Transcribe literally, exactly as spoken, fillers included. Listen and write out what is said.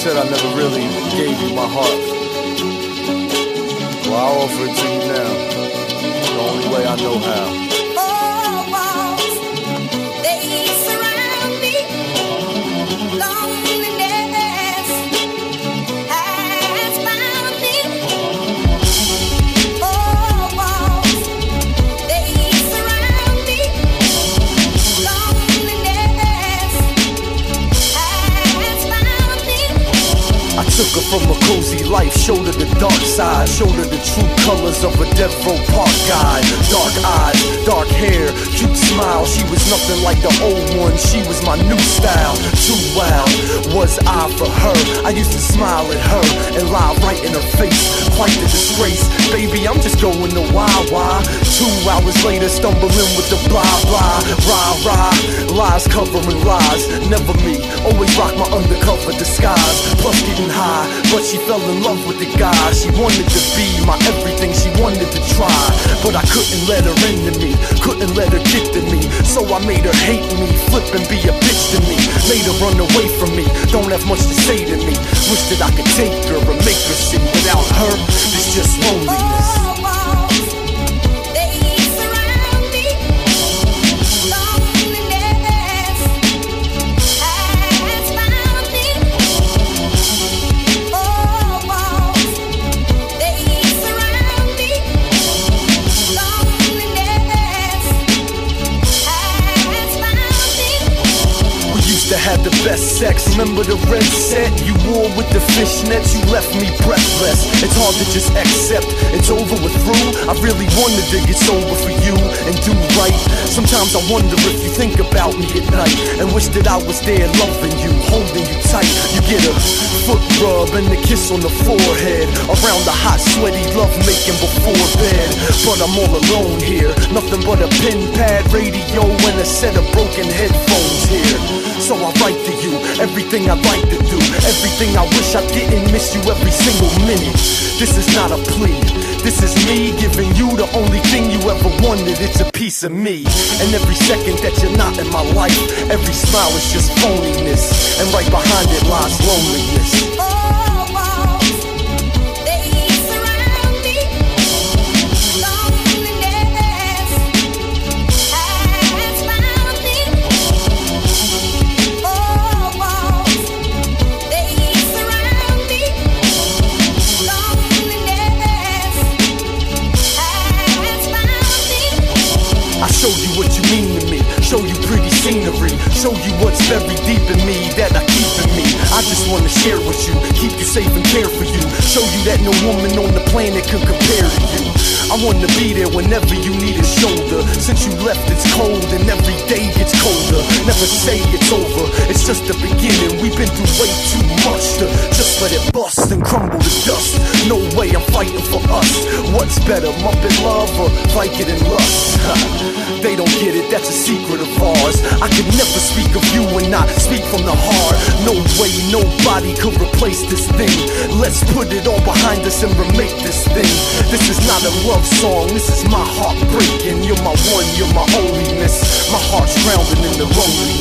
said I never really gave you my heart. Well, I'll offer it to you now, the only way I know how. Took her from a cozy life, showed her the dark side, showed her the true colors of a Death Row Park guy. Dark eyes, dark hair, cute smile. She was nothing like the old one, she was my new style. Too wild was I for her. I used to smile at her and lie right in her face. Quite the disgrace, baby, I'm just going to wild wild. Two hours later, stumbling with the blah blah, rah rah. Lies covering lies, never me. Always rock my undercover disguise. Plus getting high, but she fell in love with the guy. She wanted to be my everything, she wanted to try, but I couldn't let her into me, couldn't let her get to me. So I made her hate me, flip and be a bitch to me. Made her run away from me, don't have much to say to me. Wish that I could take her and make her see. Without her, it's just loneliness. To have the best sex. Remember the red set you wore with the fishnets? You left me breathless. It's hard to just accept it's over with through. I really wanted to get sober for you and do right. Sometimes I wonder if you think about me at night and wish that I was there loving you, holding you tight. You get a foot rub and a kiss on the forehead, around the hot sweaty love making before bed. But I'm all alone here, nothing but a pen pad, radio, and a set of broken headphones here. So I write to you everything I'd like to do, everything I wish I didn't miss you every single minute. This is not a plea, this is me giving you the only thing you ever wanted. It's a piece of me, and every second that you're not in my life, every smile is just phoniness, and right behind it lies loneliness. Show you what you mean to me, show you pretty scenery, show you what's very deep in me that I keep in me. I just wanna share with you, keep you safe and care for you, show you that no woman on the planet can compare to you. I wanna be there whenever you need a shoulder. Since you left it's cold and every day gets colder. Never say it's over, it's just the beginning. We've been through way too much to just let it bust and crumble to dust. No way I'm fighting for us. What's better, Muppet love or Viking and lust? They don't get it, that's a secret of ours. I could never speak of you and not speak from the heart. No way nobody could replace this thing. Let's put it all behind us and remake this thing. This is not a love song, this is my heart breaking. You're my one, you're my holiness. My heart's drowning in the loneliness.